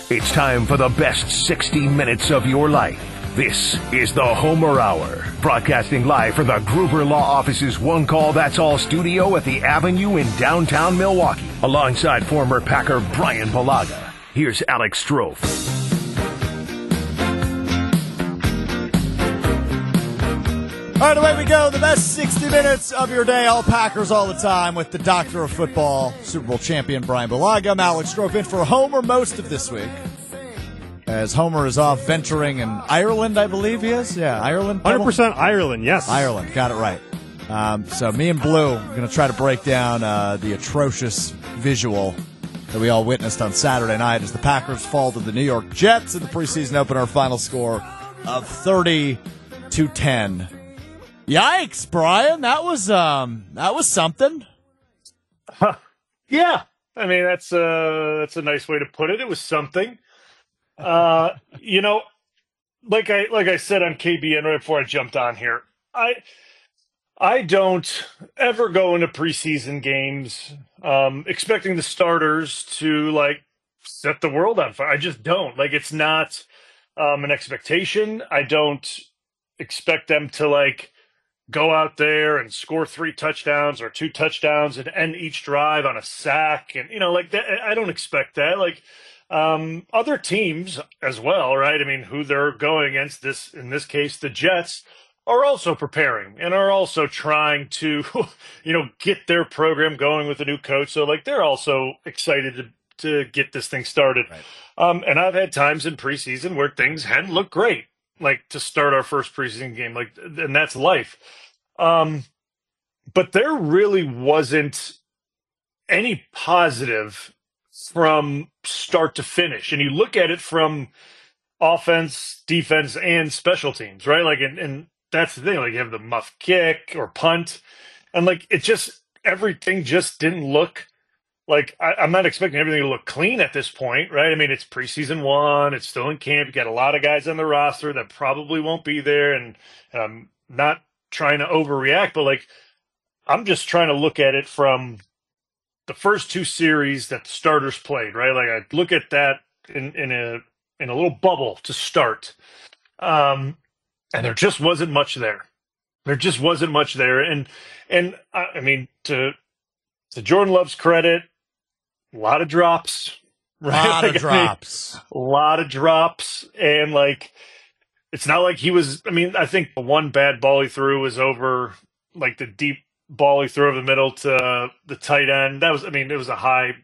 It's time for the best 60 minutes of your life. This is the Homer Hour, broadcasting live from the Gruber Law Office's One Call That's All studio at the Avenue in downtown Milwaukee, alongside former Packer Brian Bulaga. Here's Alex Strofe. All right, away we go. The best 60 minutes of your day. All Packers all the time with the Doctor of Football, Super Bowl champion Brian Bulaga. I'm Alex Strofe in for Homer most of this week, as Homer is off venturing in Ireland, I believe he is. Yeah, Ireland. 100% Ireland, yes. Ireland, got it right. So me and Blue are going to try to break down the atrocious visual that we all witnessed on Saturday night as the Packers fall to the New York Jets in the preseason opener. Final score of 30-10. Yikes, Brian! That was something. Yeah, I mean that's a nice way to put it. It was something. Like I said on KBN right before I jumped on here, I don't ever go into preseason games expecting the starters to set the world on fire. I just don't. It's not an expectation. I don't expect them to go out there and score 3 touchdowns or 2 touchdowns and end each drive on a sack. And, that, I don't expect that. Other teams as well, right? I mean, who they're going against in this case, the Jets, are also preparing and are also trying to, get their program going with a new coach. So they're also excited to get this thing started. Right. And I've had times in preseason where things hadn't looked great. To start our first preseason game, and that's life. But there really wasn't any positive from start to finish. And you look at it from offense, defense, and special teams, right? And that's the thing. You have the muff kick or punt, and everything just didn't look I'm not expecting everything to look clean at this point, right? I mean, it's preseason 1. It's still in camp. You got a lot of guys on the roster that probably won't be there. And I'm not trying to overreact, but I'm just trying to look at it from the first 2 series that the starters played, right? I look at that in a little bubble to start. And there just wasn't much there. There just wasn't much there. And I mean, to Jordan Love's credit, a lot of drops, right? A lot of drops. And it's not like he was, I think the one bad ball he threw was over the deep ball he threw over the middle to the tight end. That was, it was a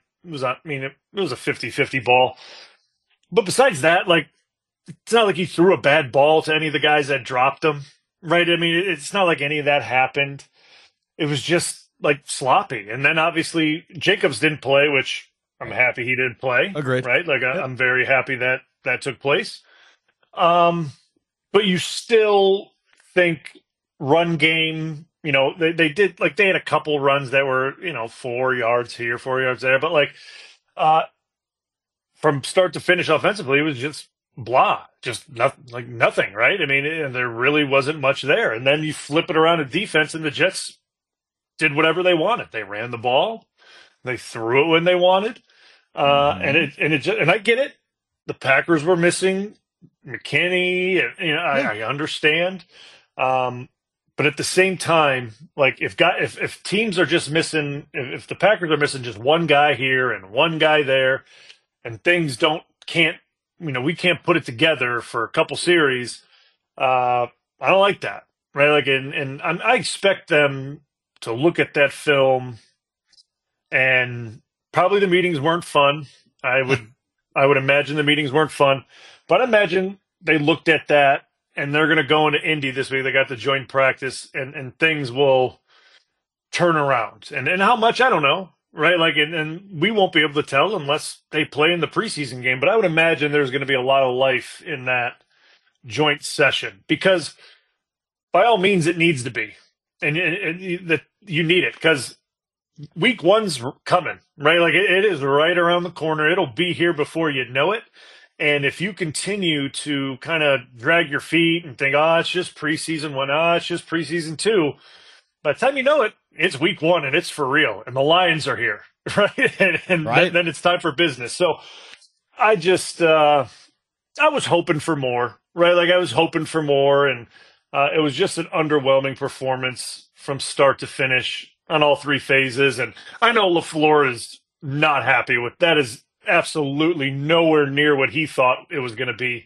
50-50 ball. But besides that, it's not like he threw a bad ball to any of the guys that dropped him, right? It's not like any of that happened. It was just sloppy. And then obviously Jacobs didn't play, which I'm happy he didn't play. Agreed. Right? I'm very happy that took place. But you still think run game, they did, they had a couple runs that were, 4 yards here, 4 yards there. But from start to finish offensively, it was just blah, just nothing, right? And there really wasn't much there. And then you flip it around to defense, and the Jets did whatever they wanted. They ran the ball, they threw it when they wanted, and I get it. The Packers were missing McKinney, and I understand, but at the same time, if teams are just missing, if the Packers are missing just one guy here and one guy there, and things we can't put it together for a couple series. I don't like that, right? And I expect them to look at that film, and probably the meetings weren't fun. I would imagine the meetings weren't fun, but I imagine they looked at that, and they're going to go into Indy this week. They got the joint practice, and things will turn around. And how much, I don't know, right? And we won't be able to tell unless they play in the preseason game. But I would imagine there's going to be a lot of life in that joint session, because by all means it needs to be. And that you need it, because week 1's coming, right? It is right around the corner. It'll be here before you know it. And if you continue to kind of drag your feet and think, it's just preseason 1, it's just preseason 2, by the time you know it, it's week 1 and it's for real. And the Lions are here, right? And right. Then it's time for business. So I just, I was hoping for more, right? Like I was hoping for more, and it was just an underwhelming performance from start to finish on all three phases. And I know LaFleur is not happy with that. Is absolutely nowhere near what he thought it was going to be.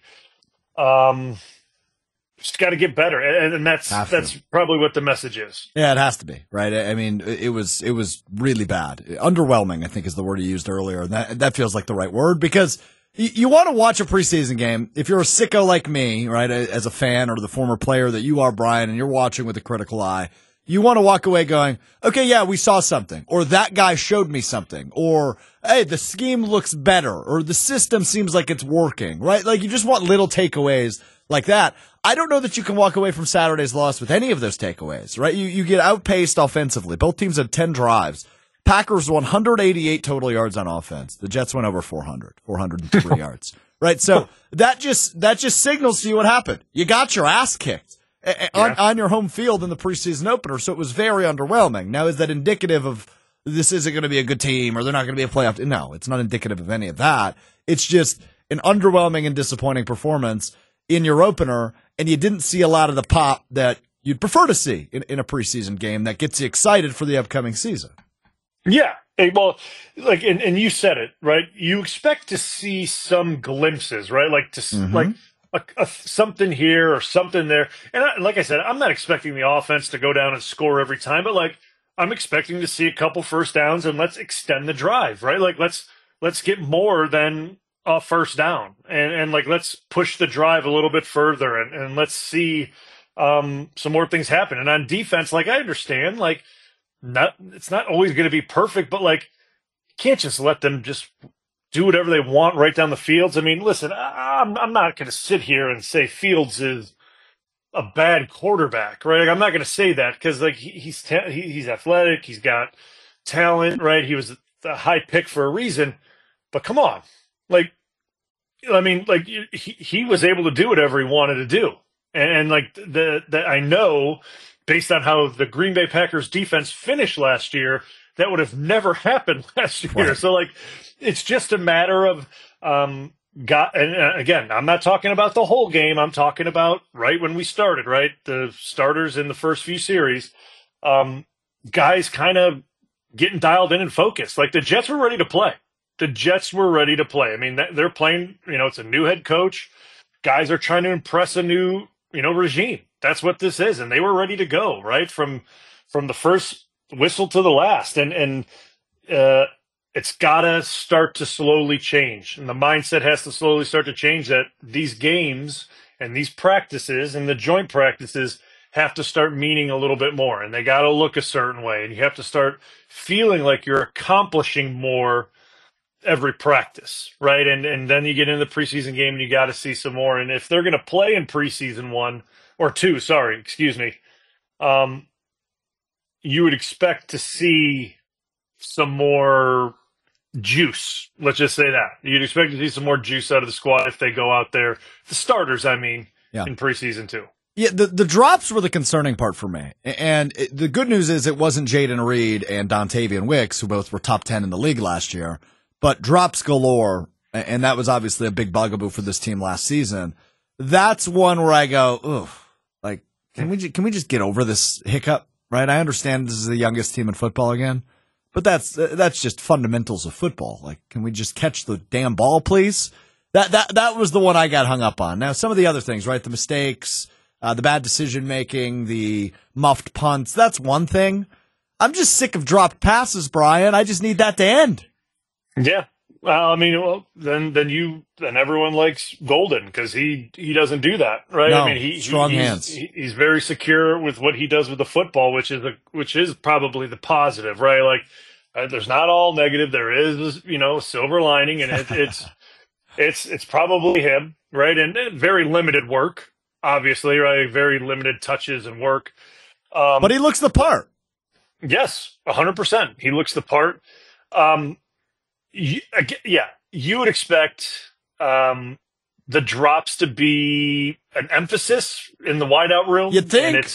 Um, just got to get better, and that's probably what the message is. Yeah, it has to be, right? I mean, it was really bad, underwhelming. I think is the word you used earlier, and that feels like the right word because you want to watch a preseason game if you're a sicko like me, right? As a fan or the former player that you are, Brian, and you're watching with a critical eye. You want to walk away going, okay, yeah, we saw something, or that guy showed me something, or hey, the scheme looks better, or the system seems like it's working, right? Like you just want little takeaways like that. I don't know that you can walk away from Saturday's loss with any of those takeaways, right? You get outpaced offensively. Both teams had 10 drives. Packers 188 total yards on offense. The Jets went over 403 yards, right? So that just signals to you what happened. You got your ass kicked. On your home field in the preseason opener, so it was very underwhelming. Now, is that indicative of this isn't going to be a good team or they're not going to be a playoff team? No, it's not indicative of any of that. It's just an underwhelming and disappointing performance in your opener, and you didn't see a lot of the pop that you'd prefer to see in a preseason game that gets you excited for the upcoming season. Yeah. Hey, well, like, and you said it, right? You expect to see some glimpses, right? Like like something here or something there. And like I said, I'm not expecting the offense to go down and score every time, but like I'm expecting to see a couple first downs and let's extend the drive, right? Like let's get more than a first down and like let's push the drive a little bit further and let's see some more things happen. And on defense, like I understand, like it's not always going to be perfect, but like you can't just let them just do whatever they want right down the fields. I mean, listen, I'm not going to sit here and say Fields is a bad quarterback, right? Like, I'm not going to say that because like he's athletic, he's got talent, right? He was a high pick for a reason. But come on, like I mean, like he was able to do whatever he wanted to do, and like that I know based on how the Green Bay Packers defense finished last year, that would have never happened last year. Right. So like. It's just a matter of and again, I'm not talking about the whole game. I'm talking about right when we started, right? The starters in the first few series, guys kind of getting dialed in and focused. Like the Jets were ready to play. I mean, they're playing, it's a new head coach. Guys are trying to impress a new, regime. That's what this is. And they were ready to go, right? From the first whistle to the last. And it's got to start to slowly change. And the mindset has to slowly start to change that these games and these practices and the joint practices have to start meaning a little bit more. And they got to look a certain way. And you have to start feeling like you're accomplishing more every practice, right? And then you get into the preseason game and you got to see some more. And if they're going to play in preseason 1 or 2, you would expect to see some more juice. Let's just say that. You'd expect to see some more juice out of the squad if they go out there. The starters, in preseason 2. Yeah, the drops were the concerning part for me. And the good news is it wasn't Jaden Reed and Dontavian Wicks, who both were top 10 in the league last year, but drops galore. And that was obviously a big bugaboo for this team last season. That's one where I go, oof, like, can we just get over this hiccup, right? I understand this is the youngest team in football again. But that's just fundamentals of football. Like, can we just catch the damn ball, please? That was the one I got hung up on. Now, some of the other things, right? The mistakes, the bad decision making, the muffed punts. That's one thing. I'm just sick of dropped passes, Brian. I just need that to end. Yeah. Then everyone likes Golden because he doesn't do that, right? No, he's hands. He's very secure with what he does with the football, which is probably the positive, right? Like. There's not all negative. There is, silver lining, and it's probably him, right? And very limited work, obviously, right? Very limited touches and work. But he looks the part. Yes, 100%. He looks the part. You would expect the drops to be an emphasis in the wideout room. You'd think. And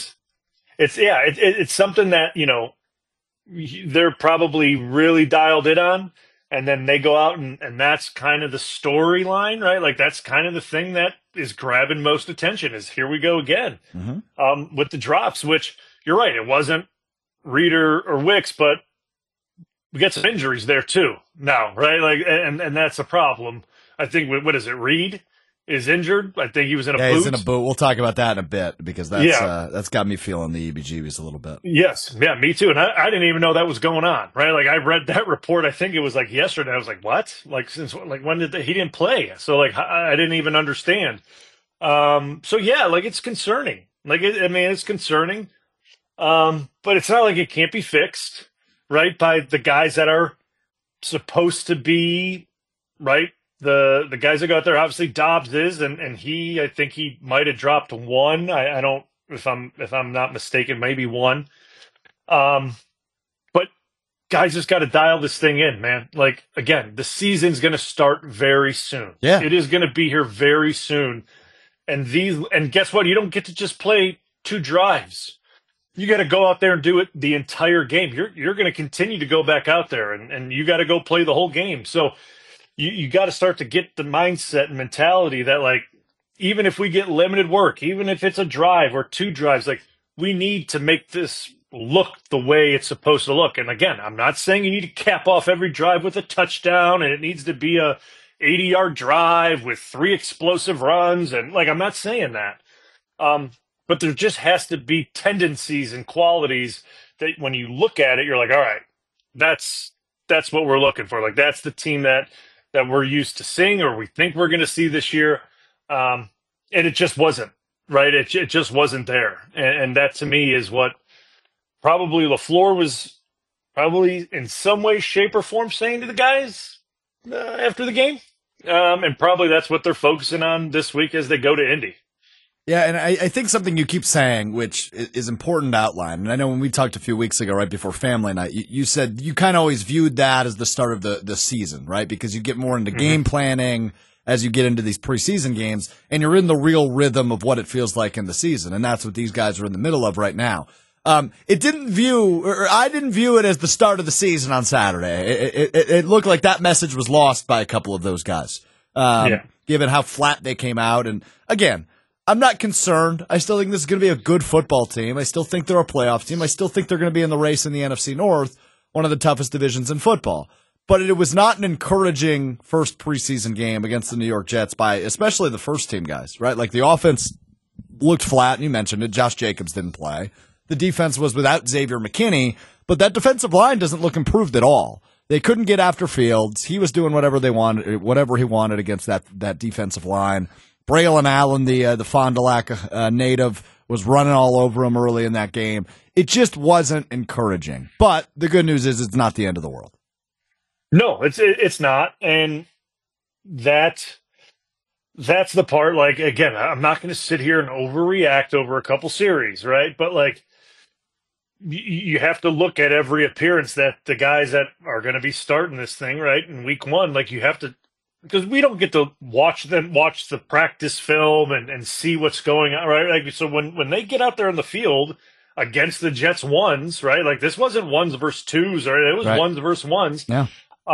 it's something that they're probably really dialed in on. and then they go out and that's kind of the storyline, right? Like that's kind of the thing that is grabbing most attention is here we go again with the drops, which you're right. It wasn't Reeder or Wicks, but we got some injuries there too now, right? Like, and that's a problem. I think, what is it? Reed is injured. I think he was in a boot. He's in a boot. We'll talk about that in a bit because that's got me feeling the EBGBs a little bit. Yes. Yeah, me too. And I didn't even know that was going on, right? Like I read that report. I think it was like yesterday. I was like, what? Like when did he didn't play? So like, I didn't even understand. So yeah, like it's concerning. Like, it's concerning. But it's not like it can't be fixed, right? By the guys that are supposed to be, right? The guys that go out there, obviously Dobbs is, and I think he might have dropped one. I don't, if I'm not mistaken, maybe one. But guys just got to dial this thing in, man. Like, again, the season's going to start very soon. Yeah. It is going to be here very soon. And guess what? You don't get to just play 2 drives. You got to go out there and do it the entire game. You're going to continue to go back out there and you got to go play the whole game. So you got to start to get the mindset and mentality that, like, even if we get limited work, even if it's a drive or 2 drives, like, we need to make this look the way it's supposed to look. And again, I'm not saying you need to cap off every drive with a touchdown and it needs to be a 80-yard drive with 3 explosive runs. And like, I'm not saying that. But there just has to be tendencies and qualities that when you look at it, you're like, all right, that's what we're looking for. Like, that's the team that we're used to seeing or we think we're going to see this year. And it just wasn't, right? It just wasn't there. And that to me is what probably LaFleur was probably in some way, shape, or form saying to the guys after the game. And probably that's what they're focusing on this week as they go to Indy. Yeah, and I think something you keep saying, which is important to outline, and I know when we talked a few weeks ago right before family night, you said you kind of always viewed that as the start of the season, right? Because you get more into game planning as you get into these preseason games, and you're in the real rhythm of what it feels like in the season, and that's what these guys are in the middle of right now. I didn't view it as the start of the season on Saturday. It looked like that message was lost by a couple of those guys, given how flat they came out. And again, I'm not concerned. I still think this is going to be a good football team. I still think they're a playoff team. I still think they're going to be in the race in the NFC North, one of the toughest divisions in football. But it was not an encouraging first preseason game against the New York Jets by especially the first team guys, right? Like the offense looked flat, and you mentioned it. Josh Jacobs didn't play. The defense was without Xavier McKinney, but that defensive line doesn't look improved at all. They couldn't get after Fields. He was doing whatever he wanted against that defensive line. Braylon Allen, the Fond du Lac native, was running all over him early in that game. It just wasn't encouraging. But the good news is it's not the end of the world. No, it's not. And that's the part, like, again, I'm not going to sit here and overreact over a couple series, right? But, like, you have to look at every appearance that the guys that are going to be starting this thing, right, in week 1, like, you have to, because we don't get to watch the practice film and see what's going on, right? Like, so when they get out there in the field against the Jets ones, right? Like, this wasn't ones versus twos, right? It was ones versus ones. Yeah.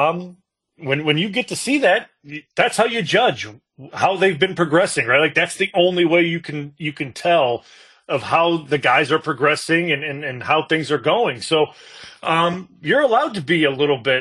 When you get to see that, that's how you judge how they've been progressing, right? Like, that's the only way you can tell of how the guys are progressing and how things are going. So, you're allowed to be a little bit,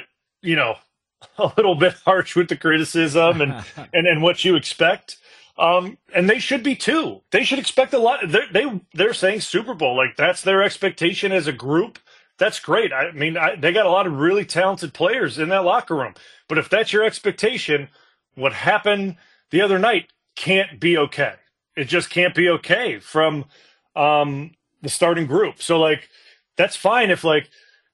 a little bit harsh with the criticism and what you expect. And they should be too. They should expect a lot. They're saying Super Bowl, like that's their expectation as a group. That's great. I mean, they got a lot of really talented players in that locker room. But if that's your expectation, what happened the other night can't be okay. It just can't be okay from the starting group. So, like, that's fine if, like,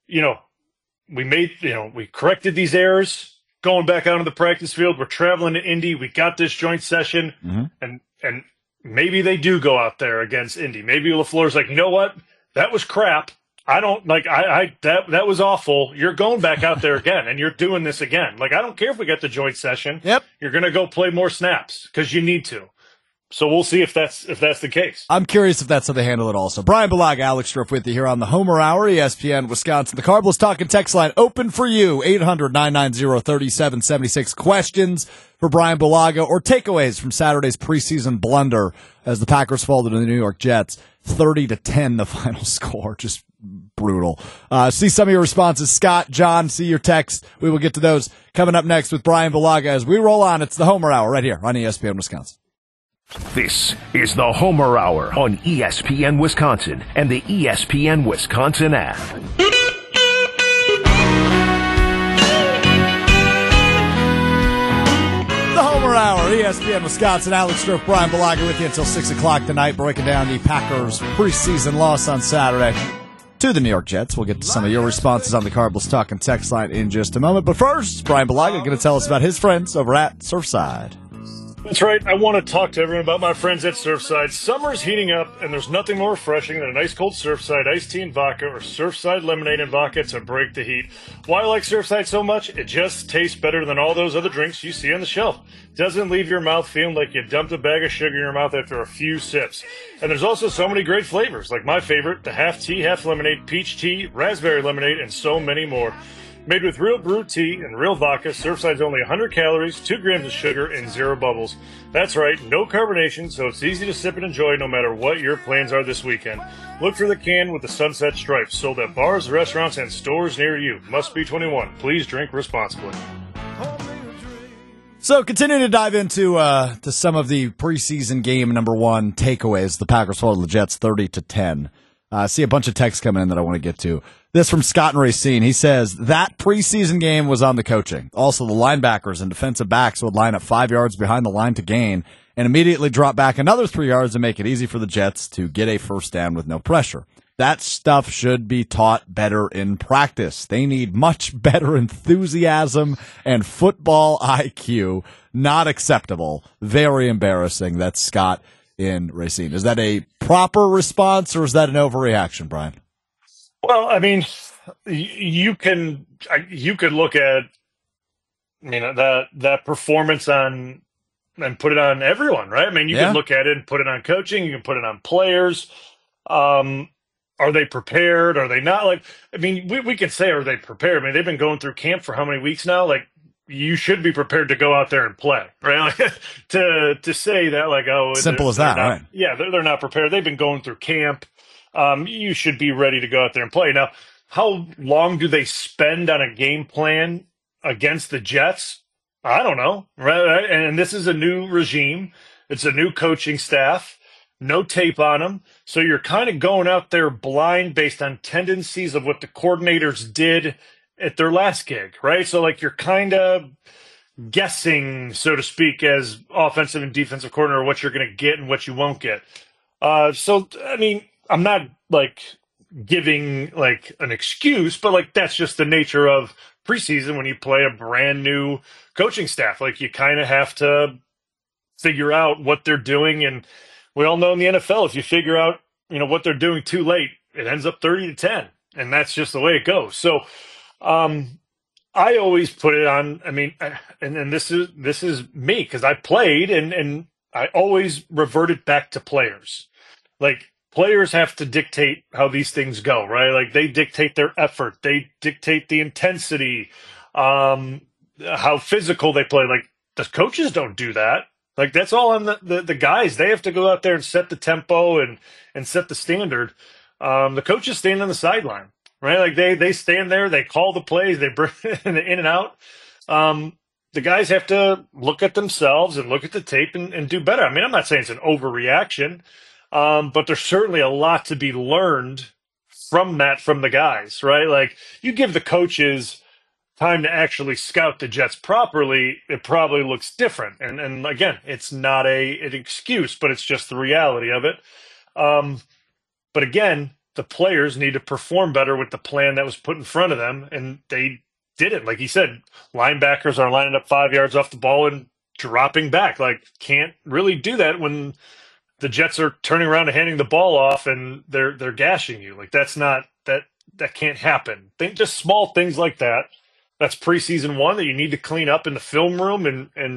we corrected these errors going back out on the practice field. We're traveling to Indy. We got this joint session, and maybe they do go out there against Indy. Maybe LaFleur's like, you know what? That was crap. I don't like. That was awful. You're going back out there again, and you're doing this again. Like, I don't care if we got the joint session. Yep. You're gonna go play more snaps because you need to. So we'll see if that's the case. I'm curious if that's how they handle it also. Brian Balaga, Alex Striff with you here on the Homer Hour, ESPN Wisconsin. The Cardinals Talking text line open for you, 800-990-3776. Questions for Brian Balaga or takeaways from Saturday's preseason blunder as the Packers fall to the New York Jets. 30-10 the final score. Just brutal. See some of your responses. Scott, John, see your text. We will get to those coming up next with Brian Balaga as we roll on. It's the Homer Hour right here on ESPN Wisconsin. This is the Homer Hour on ESPN Wisconsin and the ESPN Wisconsin app. The Homer Hour, ESPN Wisconsin. Alex Striff, Brian Balaga with you until 6 o'clock tonight, breaking down the Packers' preseason loss on Saturday to the New York Jets. We'll get to some of your responses on the Cardinals Talking text line in just a moment. But first, Brian Balaga going to tell us about his friends over at Surfside. That's right. I want to talk to everyone about my friends at Surfside. Summer's heating up, and there's nothing more refreshing than a nice cold Surfside iced tea and vodka or Surfside lemonade and vodka to break the heat. Why I like Surfside so much? It just tastes better than all those other drinks you see on the shelf. Doesn't leave your mouth feeling like you dumped a bag of sugar in your mouth after a few sips. And there's also so many great flavors, like my favorite, the half tea, half lemonade, peach tea, raspberry lemonade, and so many more. Made with real brewed tea and real vodka, Surfside's only 100 calories, 2 grams of sugar, and 0 bubbles. That's right, no carbonation, so it's easy to sip and enjoy no matter what your plans are this weekend. Look for the can with the sunset stripes, sold at bars, restaurants, and stores near you. Must be 21. Please drink responsibly. So, continuing to dive into to some of the preseason game number one takeaways, the Packers fall to the Jets 30-10. I see a bunch of texts coming in that I want to get to. This from Scott and Racine. He says, that preseason game was on the coaching. Also, the linebackers and defensive backs would line up 5 yards behind the line to gain and immediately drop back another 3 yards and make it easy for the Jets to get a first down with no pressure. That stuff should be taught better in practice. They need much better enthusiasm and football IQ. Not acceptable. Very embarrassing. That's Scott in Racine. Is that a proper response or is that an overreaction, Brian? Well, I mean, you could look at, that performance on and put it on everyone, right? I mean, you can look at it and put it on coaching. You can put it on players. Are they prepared? Are they not? Like, I mean, we could say, are they prepared? I mean, they've been going through camp for how many weeks now? Like, you should be prepared to go out there and play, right? Like, to say that, like, oh, simple as that, right? Yeah, they're not prepared. They've been going through camp. You should be ready to go out there and play. Now, how long do they spend on a game plan against the Jets? I don't know, right? And this is a new regime. It's a new coaching staff. No tape on them. So you're kind of going out there blind based on tendencies of what the coordinators did at their last gig, right? So, like, you're kind of guessing, so to speak, as offensive and defensive coordinator, what you're going to get and what you won't get. So, I mean, I'm not, like, giving, like, an excuse, but, like, that's just the nature of preseason when you play a brand new coaching staff. Like, you kind of have to figure out what they're doing. And we all know in the NFL, if you figure out, what they're doing too late, it ends up 30-10. And that's just the way it goes. So, I always put it on, and this is me, because I played and I always reverted back to players. Like, players have to dictate how these things go, right? Like, they dictate their effort. They dictate the intensity, how physical they play. Like, the coaches don't do that. Like, that's all on the guys. They have to go out there and set the tempo and set the standard. The coaches stand on the sideline, right? Like, they stand there, they call the plays, they bring it in and out. The guys have to look at themselves and look at the tape and do better. I mean, I'm not saying it's an overreaction, but there's certainly a lot to be learned from the guys, right? Like, you give the coaches time to actually scout the Jets properly, it probably looks different. And again, it's not an excuse, but it's just the reality of it. But again, the players need to perform better with the plan that was put in front of them, and they didn't. Like he said, linebackers are lining up 5 yards off the ball and dropping back. Like, can't really do that when the Jets are turning around and handing the ball off and they're gashing you. Like, that's not that can't happen. Just small things like that. That's preseason one that you need to clean up in the film room and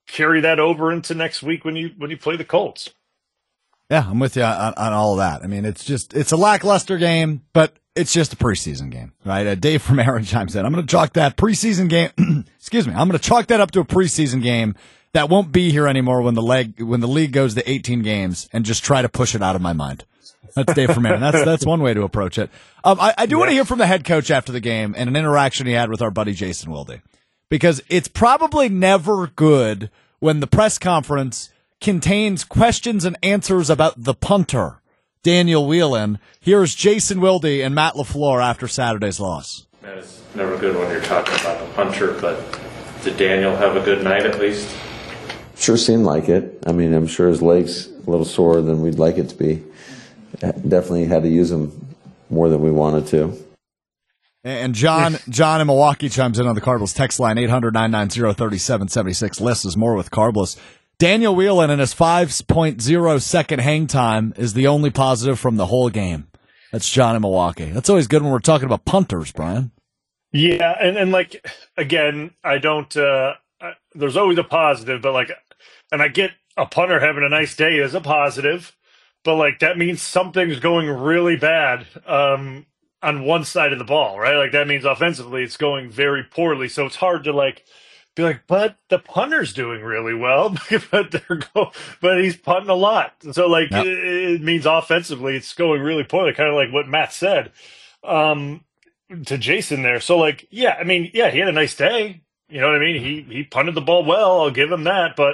carry that over into next week when you play the Colts. Yeah, I'm with you on all of that. I mean, it's a lackluster game, but it's just a preseason game, right? Dave from Aaron chimes in. I'm going to chalk that preseason game. Excuse me. I'm going to chalk that up to a preseason game that won't be here anymore when the league goes to 18 games, and just try to push it out of my mind. That's Dave from Aaron. That's one way to approach it. I do want to hear from the head coach after the game and an interaction he had with our buddy Jason Wilde, because it's probably never good when the press conference contains questions and answers about the punter, Daniel Whelan. Here's Jason Wilde and Matt LaFleur after Saturday's loss. Man, it's never good when you're talking about the punter, but did Daniel have a good night at least? Sure seemed like it. I mean, I'm sure his leg's a little sore than we'd like it to be. Definitely had to use him more than we wanted to. And John in Milwaukee chimes in on the Cardinals text line, 800-990-3776. Lists is more with Cardinals. Daniel Whelan in his 5.0 second hang time is the only positive from the whole game. That's John in Milwaukee. That's always good when we're talking about punters, Brian. Yeah, and like, again, I don't there's always a positive, but like, and I get a punter having a nice day is a positive, but like that means something's going really bad on one side of the ball, right? Like that means offensively it's going very poorly. So it's hard to like be like, but the punter's doing really well, but he's punting a lot. So like it means offensively it's going really poorly, kind of like what Matt said to Jason there. So like, yeah, I mean, yeah, he had a nice day. You know what I mean? He punted the ball well. I'll give him that. But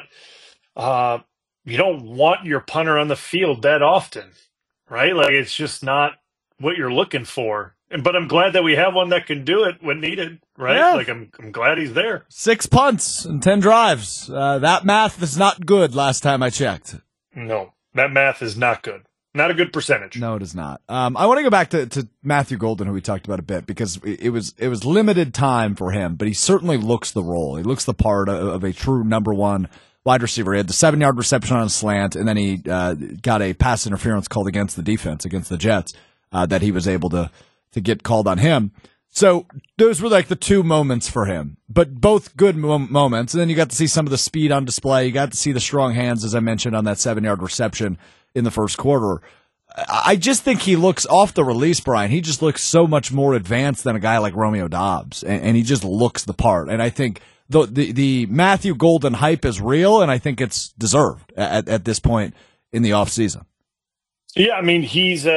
you don't want your punter on the field that often, right? Like it's just not what you're looking for. But I'm glad that we have one that can do it when needed, right? Yeah. Like I'm glad he's there. 6 punts and 10 drives. That math is not good last time I checked. No, that math is not good. Not a good percentage. No, it is not. I want to go back to Matthew Golden, who we talked about a bit, because it was limited time for him, but he certainly looks the role. He looks the part of a true number one wide receiver. He had the 7-yard reception on a slant, and then he got a pass interference called against the defense, against the Jets, that he was able to get called on him. So those were like the two moments for him, but both good moments. And then you got to see some of the speed on display. You got to see the strong hands, as I mentioned, on that 7-yard reception in the first quarter. I just think he looks off the release, Brian. He just looks so much more advanced than a guy like Romeo Doubs, and he just looks the part. And I think the Matthew Golden hype is real, and I think it's deserved at this point in the offseason. Yeah, I mean, he is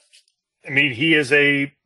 a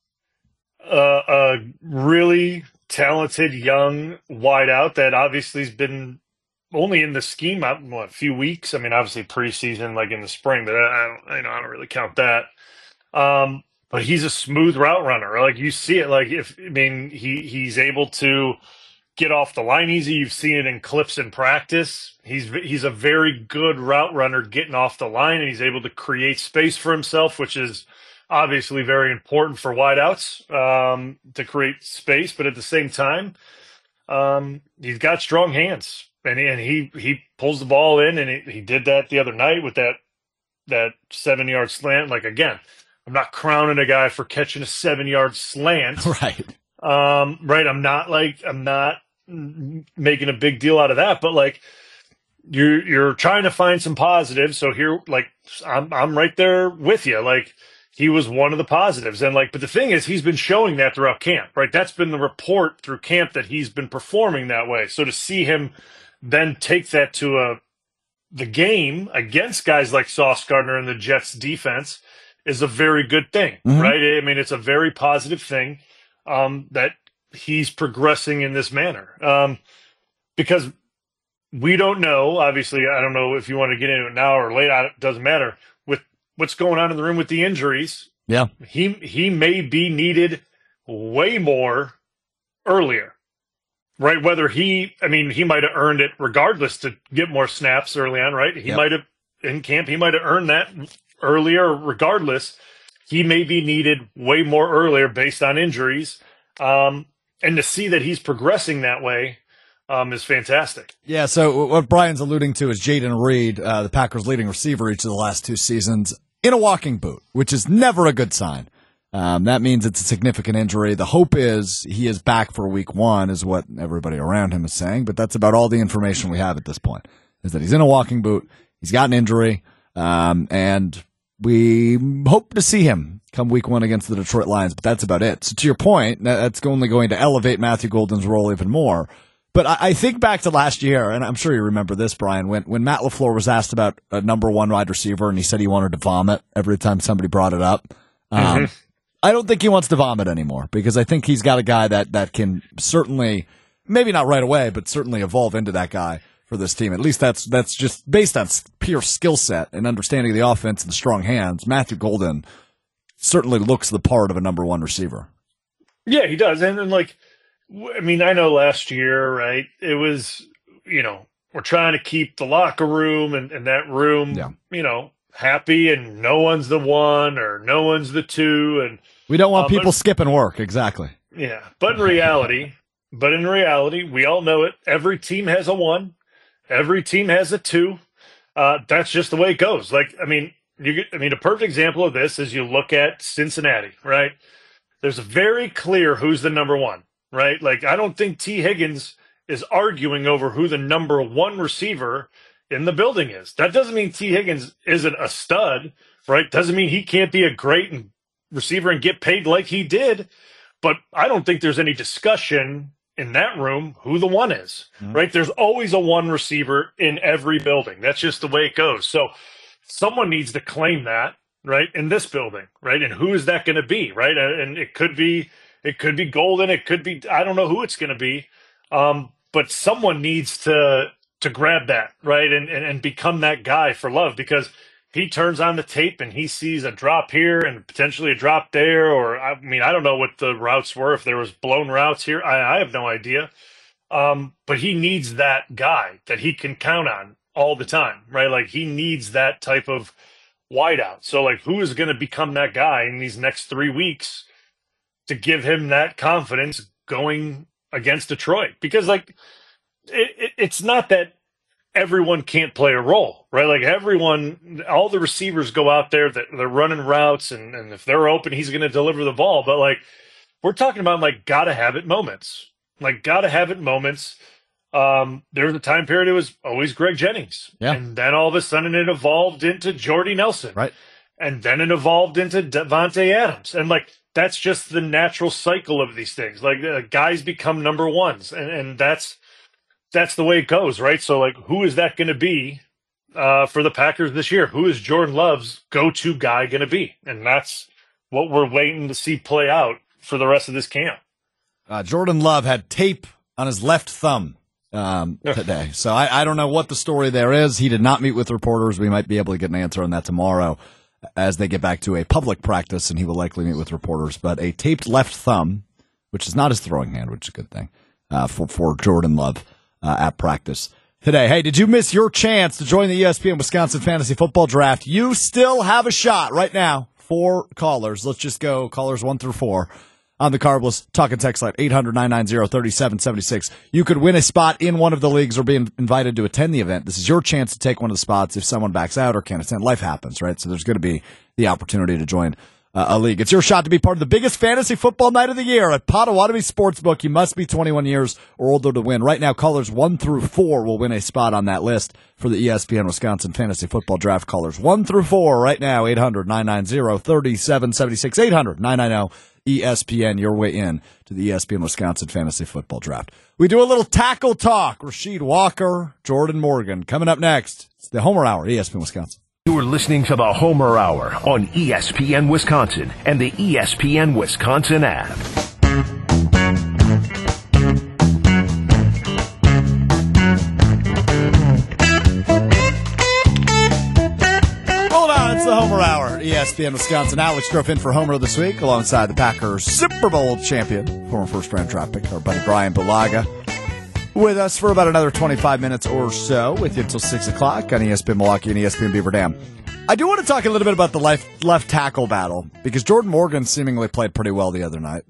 really talented young wideout that obviously has been only in the scheme a few weeks. I mean, obviously preseason, like in the spring, but I don't really count that. But he's a smooth route runner. Like you see it. Like he's able to get off the line easy. You've seen it in clips in practice. He's a very good route runner getting off the line, and he's able to create space for himself, which is obviously very important for wideouts to create space. But at the same time, he's got strong hands. And he pulls the ball in, and he did that the other night with that 7-yard slant. Like, again, I'm not crowning a guy for catching a 7-yard slant. Right. Right. I'm not making a big deal out of that, but like you're trying to find some positives. So here, like, I'm right there with you. Like, he was one of the positives. And like, but the thing is, he's been showing that throughout camp, right? That's been the report through camp, that he's been performing that way. So to see him then take that to the game against guys like Sauce Gardner and the Jets defense is a very good thing, right? I mean, it's a very positive thing that he's progressing in this manner. Because we don't know, obviously, I don't know if you want to get into it now or later, it doesn't matter. With what's going on in the room with the injuries, yeah, he may be needed way more earlier. Right, whether he might have earned it regardless to get more snaps early on, right? He might have, in camp, he might have earned that earlier regardless. He may be needed way more earlier based on injuries. And to see that he's progressing that way is fantastic. Yeah, so what Brian's alluding to is Jayden Reed, the Packers' leading receiver each of the last 2 seasons, in a walking boot, which is never a good sign. That means it's a significant injury. The hope is he is back for week 1, is what everybody around him is saying. But that's about all the information we have at this point, is that he's in a walking boot. He's got an injury, and we hope to see him come week 1 against the Detroit Lions. But that's about it. So to your point, that's only going to elevate Matthew Golden's role even more. But I think back to last year, and I'm sure you remember this, Brian, when Matt LaFleur was asked about a number 1 wide receiver, and he said he wanted to vomit every time somebody brought it up. I don't think he wants to vomit anymore, because I think he's got a guy that can certainly, maybe not right away, but certainly evolve into that guy for this team. At least that's just based on pure skill set and understanding of the offense and strong hands. Matthew Golden certainly looks the part of a number 1 receiver. Yeah, he does. And like, I mean, I know last year, right, it was, we're trying to keep the locker room and that room, happy, and no one's the 1 or no one's the 2. And we don't want people skipping work. Exactly. Yeah. But in reality, we all know it. Every team has a 1. Every team has a 2. That's just the way it goes. Like, I mean, a perfect example of this is you look at Cincinnati, right? There's very clear who's the number 1, right? Like, I don't think T. Higgins is arguing over who the number 1 receiver in the building is. That doesn't mean T. Higgins isn't a stud, right? Doesn't mean he can't be a great receiver and get paid like he did. But I don't think there's any discussion in that room who the 1 is, right? There's always a 1 receiver in every building. That's just the way it goes. So someone needs to claim that, right, in this building, right? And who is that going to be, right? And it could be Golden. It could be, I don't know who it's going to be. But someone needs to grab that, right? And become that guy for Love, because he turns on the tape and he sees a drop here and potentially a drop there. Or, I mean, I don't know what the routes were, if there was blown routes here. I have no idea. But he needs that guy that he can count on all the time, right? Like, he needs that type of wideout. So, like, who is going to become that guy in these next 3 weeks to give him that confidence going against Detroit? Because, like, it's not that everyone can't play a role, right? Like, all the receivers go out there, that they're running routes, and if they're open, he's going to deliver the ball. But, like, we're talking about, like, gotta have it moments. Like, gotta have it moments. There was a time period it was always Greg Jennings. Yeah. And then all of a sudden it evolved into Jordy Nelson. Right. And then it evolved into Devontae Adams. And, like, that's just the natural cycle of these things. Like, guys become number 1s, and that's the way it goes, right? So, like, who is that going to be for the Packers this year? Who is Jordan Love's go-to guy going to be? And that's what we're waiting to see play out for the rest of this camp. Jordan Love had tape on his left thumb today. So I don't know what the story there is. He did not meet with reporters. We might be able to get an answer on that tomorrow as they get back to a public practice, and he will likely meet with reporters. But a taped left thumb, which is not his throwing hand, which is a good thing for Jordan Love at practice today. Hey, did you miss your chance to join the ESPN Wisconsin Fantasy Football Draft? You still have a shot right now. 4 callers. Let's just go callers 1 through 4 on the Carbless talk and text line 800-990-3776. You could win a spot in one of the leagues or be invited to attend the event. This is your chance to take one of the spots if someone backs out or can't attend. Life happens, right? So there's going to be the opportunity to join a league. It's your shot to be part of the biggest fantasy football night of the year at Potawatomi Sportsbook. You must be 21 years or older to win. Right now, callers 1 through 4 will win a spot on that list for the ESPN Wisconsin Fantasy Football Draft. Callers 1 through 4 right now, 800-990-3776, 800-990-ESPN, your way in to the ESPN Wisconsin Fantasy Football Draft. We do a little tackle talk. Rasheed Walker, Jordan Morgan. Coming up next, it's the Homer Hour, ESPN Wisconsin. You're listening to the Homer Hour on ESPN Wisconsin and the ESPN Wisconsin app. Hold on, it's the Homer Hour, ESPN Wisconsin. Alex Strofe in for Homer this week alongside the Packers Super Bowl champion, former first-round draft pick, our buddy Brian Bulaga. With us for about another 25 minutes or so, with you until 6 o'clock on ESPN Milwaukee and ESPN Beaver Dam. I do want to talk a little bit about the left tackle battle, because Jordan Morgan seemingly played pretty well the other night.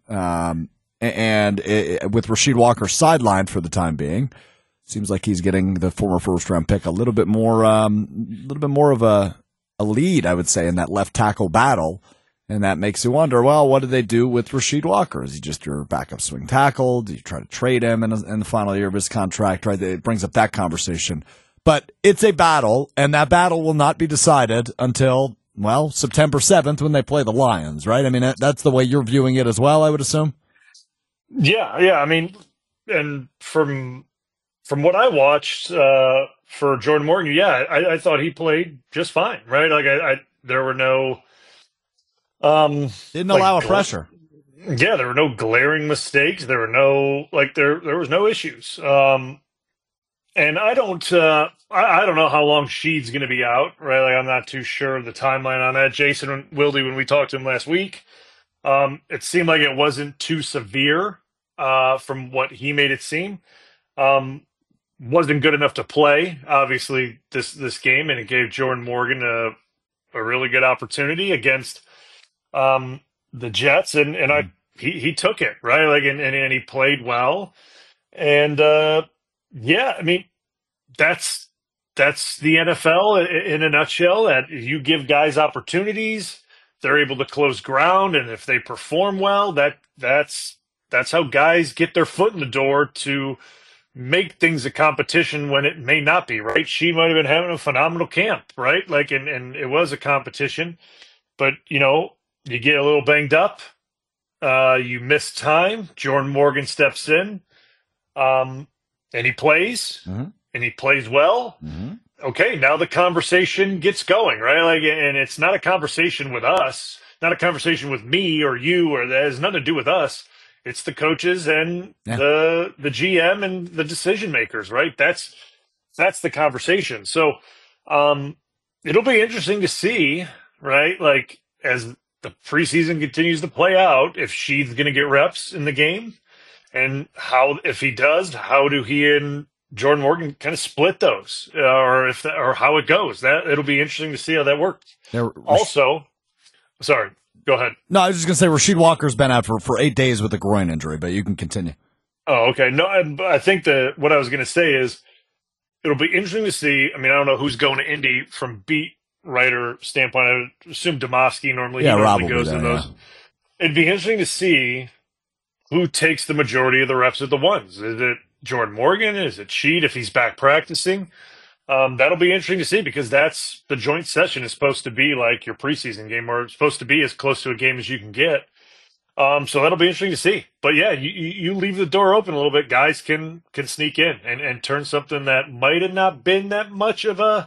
With Rasheed Walker sidelined for the time being, seems like he's getting the former first-round pick a little bit more of a lead, I would say, in that left tackle battle. And that makes you wonder, well, what do they do with Rasheed Walker? Is he just your backup swing tackle? Do you try to trade him in the final year of his contract? Right? It brings up that conversation. But it's a battle, and that battle will not be decided until, well, September 7th when they play the Lions, right? I mean, that's the way you're viewing it as well, I would assume? Yeah. I mean, and from what I watched for Jordan Morgan, I thought he played just fine, right? Like, there were no... Didn't allow a pressure. Yeah, there were no glaring mistakes. There were no there was no issues. And I don't know how long Sheed's going to be out. Right, like I'm not too sure of the timeline on that. Jason Wilde, when we talked to him last week, it seemed like it wasn't too severe from what he made it seem. Wasn't good enough to play, obviously, this game, and it gave Jordan Morgan a really good opportunity against the Jets, and he took it, right? Like, and he played well, and I mean, that's the NFL in a nutshell. That you give guys opportunities, they're able to close ground, and if they perform well, that's how guys get their foot in the door to make things a competition when it may not be, right? She might have been having a phenomenal camp, right? Like, and it was a competition, but you get a little banged up, you miss time. Jordan Morgan steps in, and he plays, and he plays well. Mm-hmm. Okay, now the conversation gets going, right? Like, and it's not a conversation with us, not a conversation with me or you, or that has nothing to do with us. It's the coaches and the GM and the decision makers, right? That's the conversation. So, it'll be interesting to see, right? Like, as the preseason continues to play out, if Sheed's going to get reps in the game, and if he does, how do he and Jordan Morgan kind of split those, or how it goes? That it'll be interesting to see how that works. Also, sorry, go ahead. No, I was just going to say Rasheed Walker's been out for 8 days with a groin injury, but you can continue. Oh, okay. No, I think what I was going to say is it'll be interesting to see. I mean, I don't know who's going to Indy from beat writer standpoint. I would assume Demoski normally goes to those. Yeah. It'd be interesting to see who takes the majority of the reps at the ones. Is it Jordan Morgan? Is it Sheed if he's back practicing? That'll be interesting to see, because that's the joint session is supposed to be like your preseason game, or it's supposed to be as close to a game as you can get. So that'll be interesting to see. But yeah, you leave the door open a little bit. Guys can sneak in and turn something that might have not been that much of a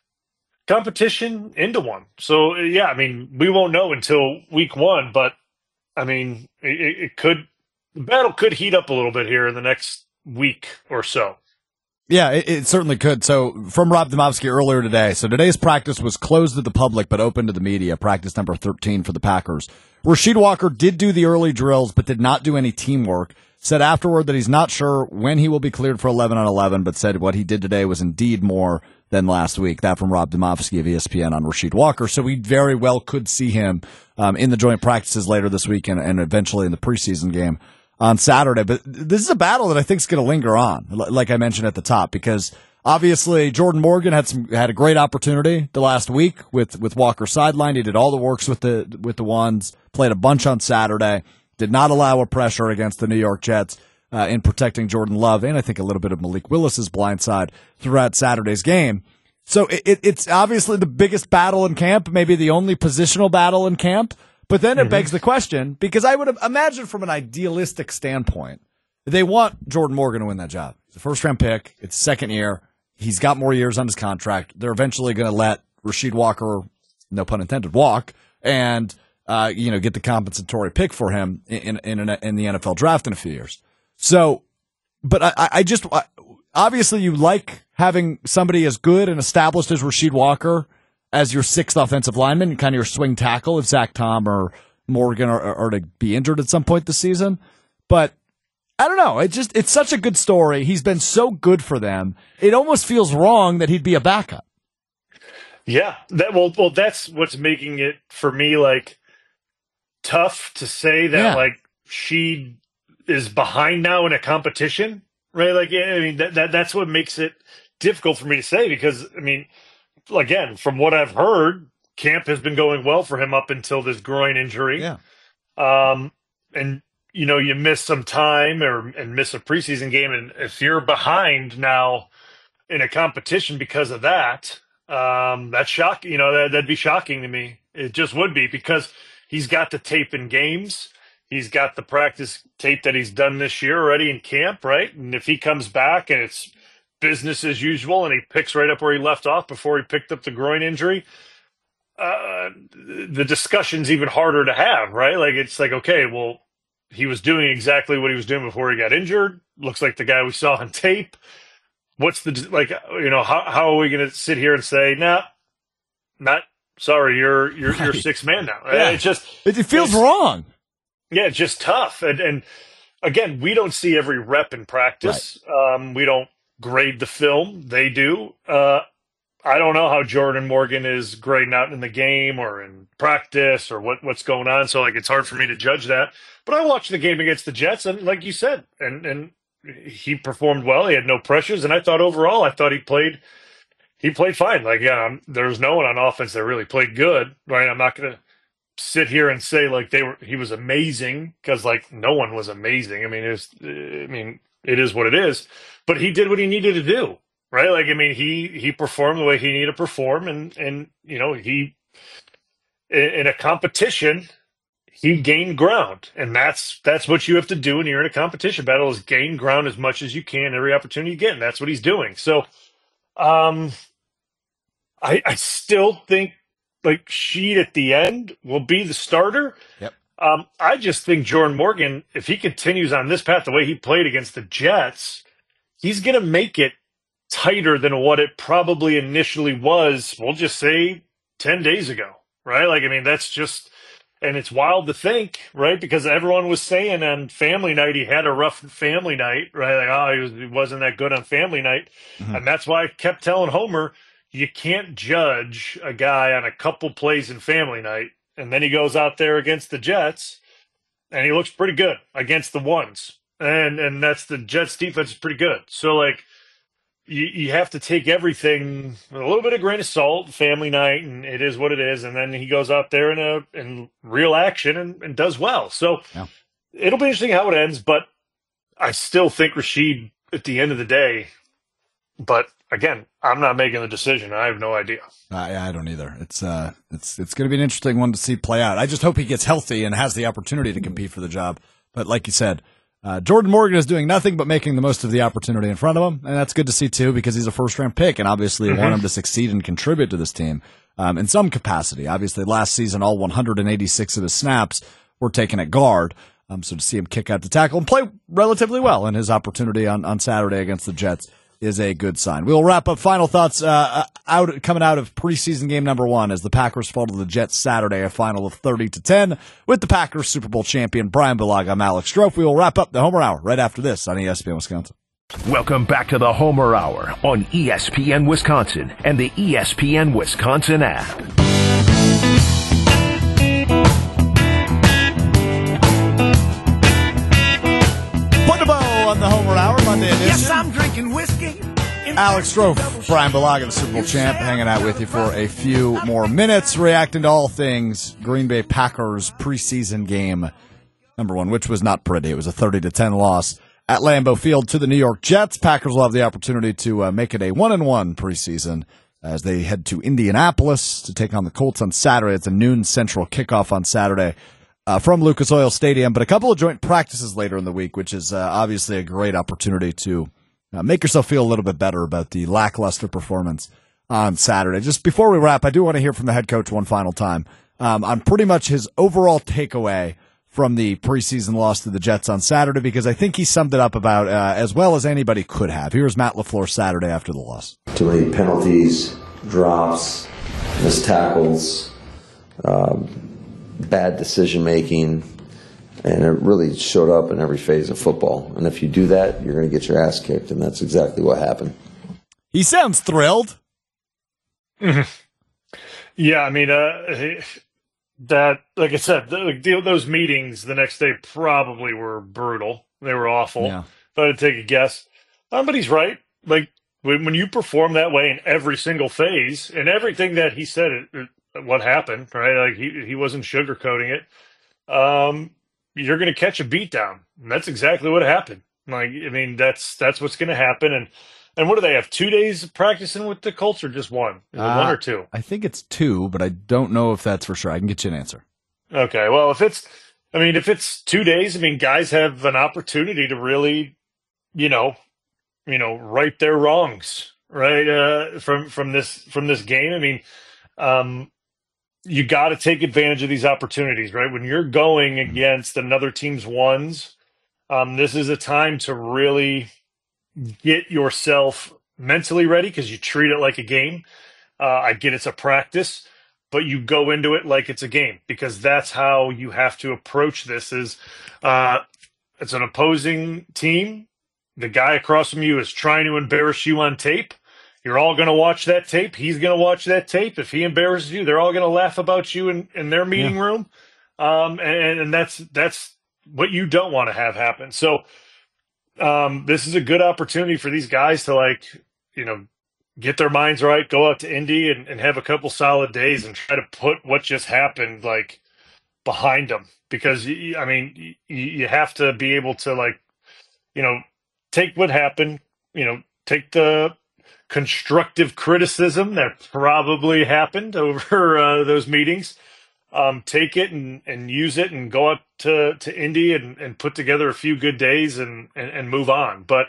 competition into one. So yeah, I mean, we won't know until week 1, but I mean, the battle could heat up a little bit here in the next week or so. Yeah, it certainly could. So from Rob Demovsky earlier today, so today's practice was closed to the public but open to the media, practice number 13 for the Packers. Rasheed Walker did do the early drills but did not do any teamwork. Said afterward that he's not sure when he will be cleared for 11 on 11, but said what he did today was indeed more than last week. That from Rob Demovsky of ESPN on Rasheed Walker. So we very well could see him in the joint practices later this week and eventually in the preseason game on Saturday. But this is a battle that I think is going to linger on, like I mentioned at the top, because obviously Jordan Morgan had a great opportunity the last week with Walker sidelined. He did all the works with the ones, played a bunch on Saturday, did not allow a pressure against the New York Jets in protecting Jordan Love, and I think a little bit of Malik Willis's blind side throughout Saturday's game. So it's obviously the biggest battle in camp, maybe the only positional battle in camp. But then it begs the question, because I would imagine from an idealistic standpoint, they want Jordan Morgan to win that job. It's a first-round pick. It's second year. He's got more years on his contract. They're eventually going to let Rasheed Walker, no pun intended, walk and get the compensatory pick for him in the NFL draft in a few years. So, but I just obviously you like having somebody as good and established as Rasheed Walker as your sixth offensive lineman, kind of your swing tackle if Zach Tom or Morgan are to be injured at some point this season. But I don't know. It's such a good story. He's been so good for them. It almost feels wrong that he'd be a backup. Yeah. That's what's making it for me like tough to say that like she is behind now in a competition, right? Like, I mean, that's what makes it difficult for me to say, because I mean, again, from what I've heard, camp has been going well for him up until this groin injury. Yeah. And you miss some time and miss a preseason game, and if you're behind now in a competition because of that, that's shocking. That'd be shocking to me. It just would be, because he's got the tape in games. He's got the practice tape that he's done this year already in camp, right? And if he comes back and it's business as usual and he picks right up where he left off before he picked up the groin injury, the discussion's even harder to have, right? Like, it's like, okay, well, he was doing exactly what he was doing before he got injured. Looks like the guy we saw on tape. What's how are we going to sit here and say, nah, not sorry, you're sixth man now? Yeah. It feels wrong. Yeah, it's just tough. And again, we don't see every rep in practice. Right. We don't grade the film. They do. I don't know how Jordan Morgan is grading out in the game or in practice or what's going on. So, it's hard for me to judge that. But I watched the game against the Jets, and like you said, and he performed well. He had no pressures, and I thought overall, he played fine. There's no one on offense that really played good, right? I'm not going to sit here and say he was amazing, because no one was amazing. It is what it is. But he did what he needed to do, right? He performed the way he needed to perform, and he in a competition, he gained ground, and that's what you have to do when you're in a competition battle, is gain ground as much as you can every opportunity you get, and that's what he's doing. So, I still think Sheed at the end will be the starter. Yep. I just think Jordan Morgan, if he continues on this path the way he played against the Jets, he's going to make it tighter than what it probably initially was. We'll just say 10 days ago, right? That's just. And it's wild to think, right? Because everyone was saying on family night he had a rough family night, right? He wasn't that good on family night. Mm-hmm. And that's why I kept telling Homer, you can't judge a guy on a couple plays in family night. And then he goes out there against the Jets, and he looks pretty good against the ones. And that's the Jets defense is pretty good. So, you have to take everything with a little bit of grain of salt, family night, and it is what it is. And then he goes out there in real action and does well. So It'll be interesting how it ends, but I still think Rashid at the end of the day. But again, I'm not making the decision. I have no idea. I don't either. It's going to be an interesting one to see play out. I just hope he gets healthy and has the opportunity to compete for the job. But like you said, Jordan Morgan is doing nothing but making the most of the opportunity in front of him, and that's good to see too, because he's a first-round pick, and obviously you want him to succeed and contribute to this team in some capacity. Obviously, last season, all 186 of his snaps were taken at guard, so to see him kick out to tackle and play relatively well in his opportunity on Saturday against the Jets is a good sign. We'll wrap up final thoughts coming out of preseason game number 1 as the Packers fall to the Jets Saturday, a final of 30-10 with the Packers Super Bowl champion Brian Bulaga. I'm Alex Strofe. We will wrap up the Homer Hour right after this on ESPN Wisconsin. Welcome back to the Homer Hour on ESPN Wisconsin and the ESPN Wisconsin app. Put a bow on the Homer Hour, Monday edition. Yes, I'm drinking whiskey. Alex Strofe, Brian Bulaga, the Super Bowl champ, hanging out with you for a few more minutes, reacting to all things Green Bay Packers preseason game number 1, which was not pretty. It was a 30-10 loss at Lambeau Field to the New York Jets. Packers will have the opportunity to make it a 1-1 preseason as they head to Indianapolis to take on the Colts on Saturday. It's a noon Central kickoff on Saturday from Lucas Oil Stadium, but a couple of joint practices later in the week, which is obviously a great opportunity to make yourself feel a little bit better about the lackluster performance on Saturday. Just before we wrap, I do want to hear from the head coach one final time on pretty much his overall takeaway from the preseason loss to the Jets on Saturday, because I think he summed it up about as well as anybody could have. Here's Matt LaFleur Saturday after the loss. Too many penalties, drops, missed tackles, bad decision-making, and it really showed up in every phase of football. And if you do that, you're going to get your ass kicked, and that's exactly what happened. He sounds thrilled. Yeah, I mean, that, like I said, those meetings the next day probably were brutal. They were awful. Yeah. If I had to take a guess. But he's right. Like, when you perform that way in every single phase, and everything that he said, what happened, right? Like he wasn't sugarcoating it. You're going to catch a beatdown. And that's exactly what happened. Like, I mean, that's what's going to happen. And what do they have? 2 days of practicing with the Colts, or just one? Is it one or two? I think it's 2, but I don't know if that's for sure. I can get you an answer. Okay. Well, if it's 2 days, I mean, guys have an opportunity to really, right their wrongs, right? From this game. I mean, you got to take advantage of these opportunities, right? When you're going against another team's ones, this is a time to really get yourself mentally ready, because you treat it like a game. I get it's a practice, but you go into it like it's a game, because that's how you have to approach this. Is it's an opposing team. The guy across from you is trying to embarrass you on tape. You're all going to watch that tape. He's going to watch that tape. If he embarrasses you, they're all going to laugh about you in their meeting room. And that's what you don't want to have happen. So this is a good opportunity for these guys to, get their minds right, go out to Indy and have a couple solid days and try to put what just happened, behind them. Because, you have to be able to, take what happened, take the constructive criticism that probably happened over those meetings, take it and use it and go out to Indy and put together a few good days and move on. But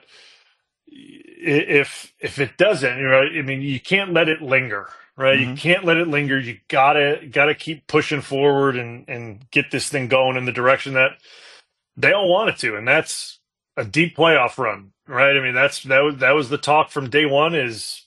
if it doesn't, you can't let it linger, right? Mm-hmm. You can't let it linger. You gotta keep pushing forward and get this thing going in the direction that they all want it to, and that's a deep playoff run, right? I mean, that was the talk from day one. Is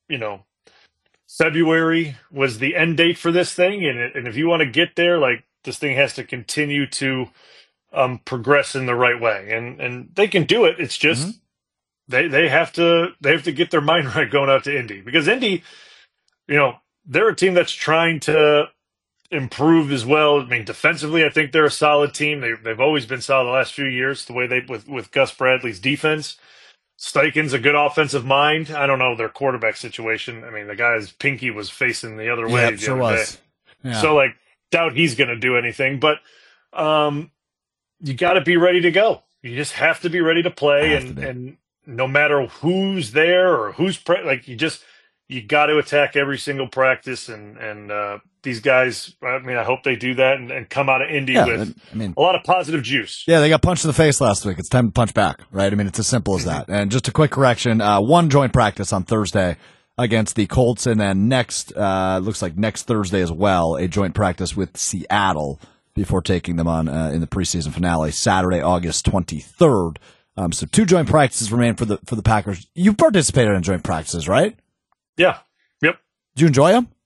February was the end date for this thing, and if you want to get there, this thing has to continue to progress in the right way, and they can do it. It's just they have to get their mind right going out to Indy, because Indy, they're a team that's trying to improve as well. I mean, defensively, I think they're a solid team. They've always been solid the last few years, the way with Gus Bradley's defense. Steichen's a good offensive mind. I don't know their quarterback situation. I mean, the guy's pinky was facing the other way. Yeah, sure was. Yeah. So, doubt he's going to do anything. But you got to be ready to go. You just have to be ready to play, and no matter who's there or who's you got to attack every single practice, and these guys, I hope they do that and come out of Indy with a lot of positive juice. Yeah, they got punched in the face last week. It's time to punch back, right? I mean, it's as simple as that. And just a quick correction, one joint practice on Thursday against the Colts, and then looks like next Thursday as well, a joint practice with Seattle before taking them on in the preseason finale, Saturday, August 23rd. So 2 joint practices remain for the Packers. You participated in joint practices, right? Yeah. Yep. Did you enjoy them?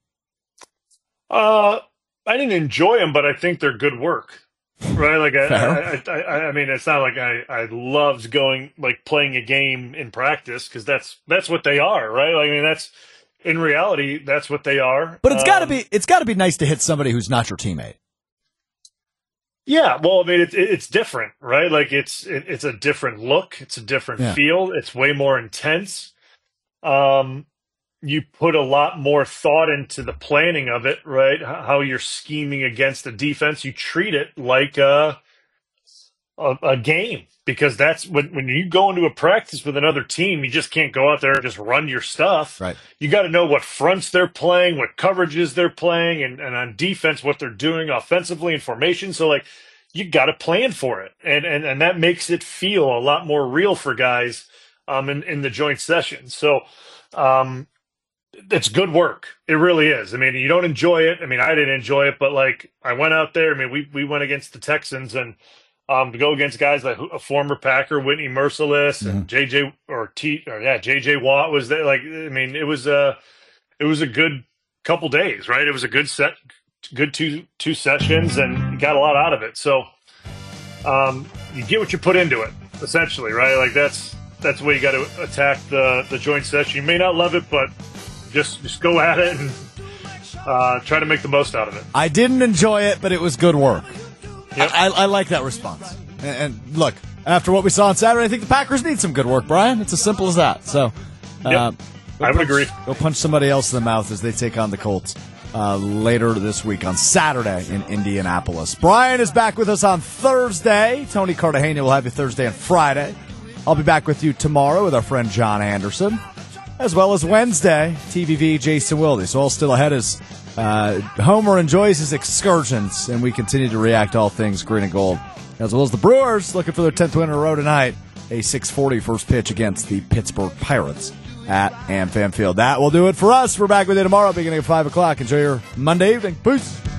I didn't enjoy them, but I think they're good work, right? I mean, it's not like I loved going, playing a game in practice, because that's what they are, right? I mean, that's in reality, that's what they are. But it's gotta be nice to hit somebody who's not your teammate. Yeah, well, I mean, it's different, right? It's a different look, it's a different feel, it's way more intense. You put a lot more thought into the planning of it, right? How you're scheming against the defense. You treat it like a game, because that's when you go into a practice with another team, you just can't go out there and just run your stuff. Right. You got to know what fronts they're playing, what coverages they're playing, and on defense, what they're doing offensively in formation. So, you got to plan for it. And that makes it feel a lot more real for guys in the joint session. So, it's good work. It really is. I mean, you don't enjoy it. I mean, I didn't enjoy it, but I went out there. I mean, we went against the Texans, and to go against guys like a former Packer, Whitney Merciless, and JJ Watt was there. It was a good couple days, right? It was a good two sessions, and you got a lot out of it. So you get what you put into it, essentially, right? That's the way you got to attack the joint session. You may not love it, but just go at it and try to make the most out of it. I didn't enjoy it, but it was good work. Yep. I like that response. And look, after what we saw on Saturday, I think the Packers need some good work, Brian. It's as simple as that. So, I would agree. Go punch somebody else in the mouth as they take on the Colts later this week on Saturday in Indianapolis. Brian is back with us on Thursday. Tony Cartagena will have you Thursday and Friday. I'll be back with you tomorrow with our friend John Anderson, as well as Wednesday, TVV Jason Wilde. So all still ahead as Homer enjoys his excursions, and we continue to react to all things green and gold, as well as the Brewers looking for their 10th win in a row tonight. A 6:40 first pitch against the Pittsburgh Pirates at AmFam Field. That will do it for us. We're back with you tomorrow beginning at 5 o'clock. Enjoy your Monday evening. Peace.